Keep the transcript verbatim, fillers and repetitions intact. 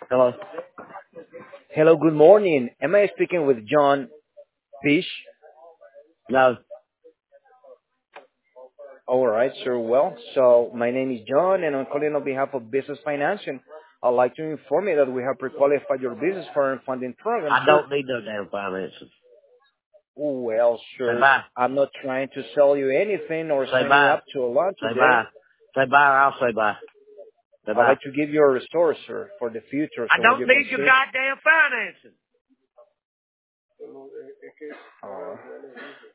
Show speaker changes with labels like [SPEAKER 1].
[SPEAKER 1] Hello.
[SPEAKER 2] Hello, good morning. Am I speaking with John Fish?
[SPEAKER 1] No.
[SPEAKER 2] All right, sir. Well, so my name is John, and I'm calling on behalf of Business Financing. I'd like to inform you that we have pre-qualified your business for our funding program,
[SPEAKER 1] I
[SPEAKER 2] sir.
[SPEAKER 1] don't need no damn financing.
[SPEAKER 2] Well,
[SPEAKER 1] Say
[SPEAKER 2] sir,
[SPEAKER 1] bye.
[SPEAKER 2] I'm not trying to sell you anything or
[SPEAKER 1] Say
[SPEAKER 2] sign you
[SPEAKER 1] bye.
[SPEAKER 2] up to a loan
[SPEAKER 1] Say bye.
[SPEAKER 2] today.
[SPEAKER 1] Say bye or I'll say bye. Say
[SPEAKER 2] I'd
[SPEAKER 1] bye.
[SPEAKER 2] like to give you a restore, sir, for the future.
[SPEAKER 1] I
[SPEAKER 2] So when
[SPEAKER 1] don't
[SPEAKER 2] you
[SPEAKER 1] need your
[SPEAKER 2] consider,
[SPEAKER 1] goddamn financing.
[SPEAKER 2] uh,